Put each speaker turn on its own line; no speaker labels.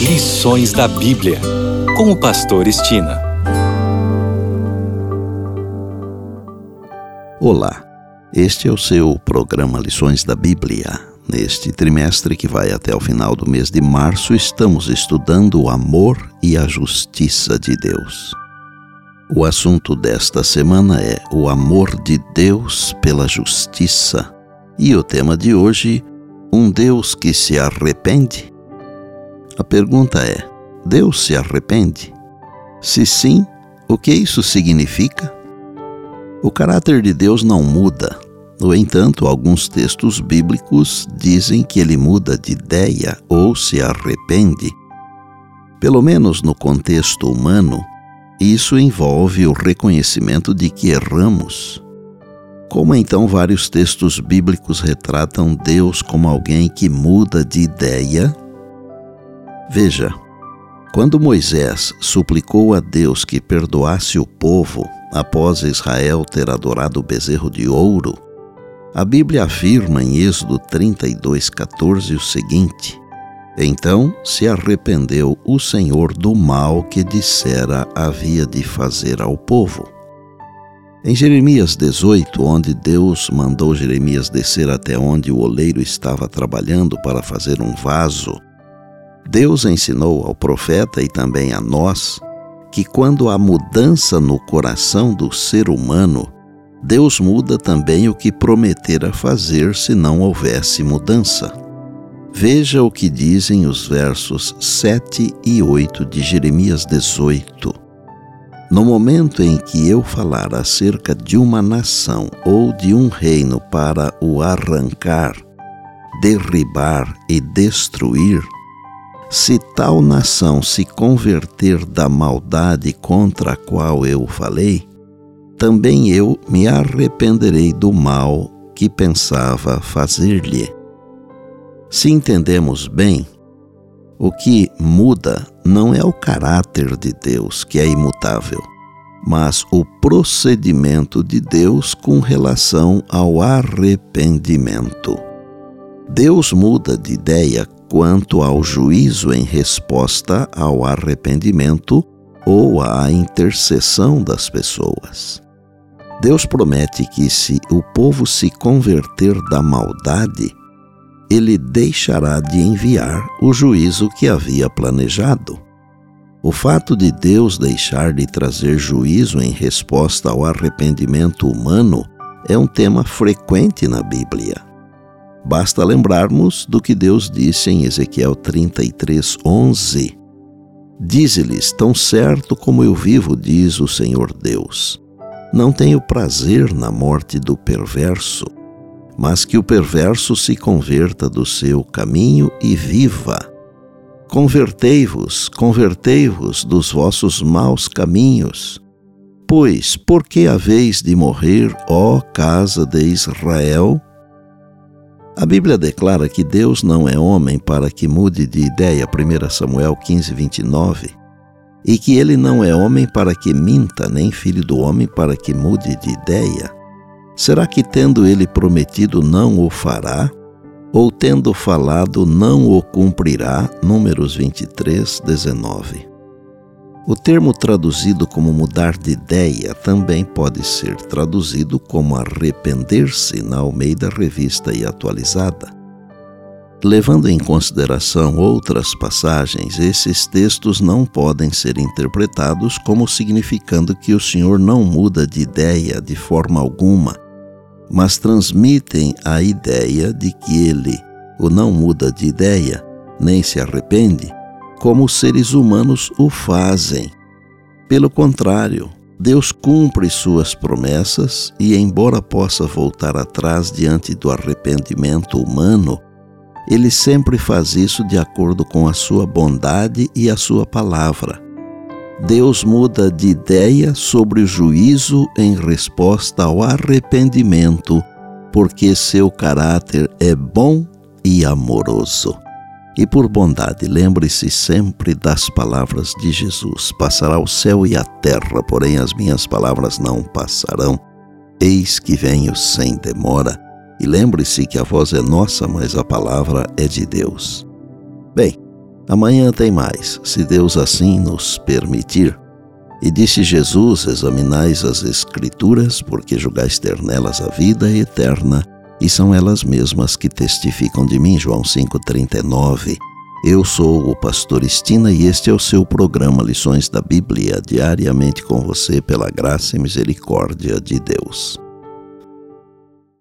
Lições da Bíblia, com o pastor Estina.
Olá, este é o seu programa Lições da Bíblia. Neste trimestre que vai até o final do mês de março, estamos estudando o amor e a justiça de Deus. O assunto desta semana é o amor de Deus pela justiça. E o tema de hoje, um Deus que se arrepende? A pergunta é, Deus se arrepende? Se sim, o que isso significa? O caráter de Deus não muda. No entanto, alguns textos bíblicos dizem que ele muda de ideia ou se arrepende. Pelo menos no contexto humano, isso envolve o reconhecimento de que erramos. Como então vários textos bíblicos retratam Deus como alguém que muda de ideia? Veja, quando Moisés suplicou a Deus que perdoasse o povo após Israel ter adorado o bezerro de ouro, a Bíblia afirma em Êxodo 32:14 o seguinte: então se arrependeu o Senhor do mal que dissera havia de fazer ao povo. Em Jeremias 18, onde Deus mandou Jeremias descer até onde o oleiro estava trabalhando para fazer um vaso, Deus ensinou ao profeta e também a nós que quando há mudança no coração do ser humano, Deus muda também o que prometera fazer se não houvesse mudança. Veja o que dizem os versos 7 e 8 de Jeremias 18. No momento em que eu falar acerca de uma nação ou de um reino para o arrancar, derribar e destruir, se tal nação se converter da maldade contra a qual eu falei, também eu me arrependerei do mal que pensava fazer-lhe. Se entendemos bem, o que muda não é o caráter de Deus, que é imutável, mas o procedimento de Deus com relação ao arrependimento. Deus muda de ideia quanto ao juízo em resposta ao arrependimento ou à intercessão das pessoas. Deus promete que se o povo se converter da maldade, ele deixará de enviar o juízo que havia planejado. O fato de Deus deixar de trazer juízo em resposta ao arrependimento humano é um tema frequente na Bíblia. Basta lembrarmos do que Deus disse em Ezequiel 33:11. Dize-lhes, tão certo como eu vivo, diz o Senhor Deus, não tenho prazer na morte do perverso, mas que o perverso se converta do seu caminho e viva. Convertei-vos dos vossos maus caminhos. Pois, por que haveis de morrer, ó casa de Israel? A Bíblia declara que Deus não é homem para que mude de ideia, 1 Samuel 15:29, e que ele não é homem para que minta, nem filho do homem para que mude de ideia. Será que tendo ele prometido não o fará? Ou tendo falado não o cumprirá? Números 23:19. O termo traduzido como mudar de ideia também pode ser traduzido como arrepender-se na Almeida Revista e Atualizada. Levando em consideração outras passagens, esses textos não podem ser interpretados como significando que o Senhor não muda de ideia de forma alguma, mas transmitem a ideia de que ele o não muda de ideia, nem se arrepende, como os seres humanos o fazem. Pelo contrário, Deus cumpre suas promessas e, embora possa voltar atrás diante do arrependimento humano, ele sempre faz isso de acordo com a sua bondade e a sua palavra. Deus muda de ideia sobre o juízo em resposta ao arrependimento, porque seu caráter é bom e amoroso. E por bondade, lembre-se sempre das palavras de Jesus. Passará o céu e a terra, porém as minhas palavras não passarão. Eis que venho sem demora. E lembre-se que a voz é nossa, mas a palavra é de Deus. Bem, Amanhã tem mais, se Deus assim nos permitir. E disse Jesus: examinais as Escrituras, porque julgais ter nelas a vida eterna, e são elas mesmas que testificam de mim. João 5,39. Eu sou o pastor Estina e este é o seu programa Lições da Bíblia, diariamente com você pela graça e misericórdia de Deus.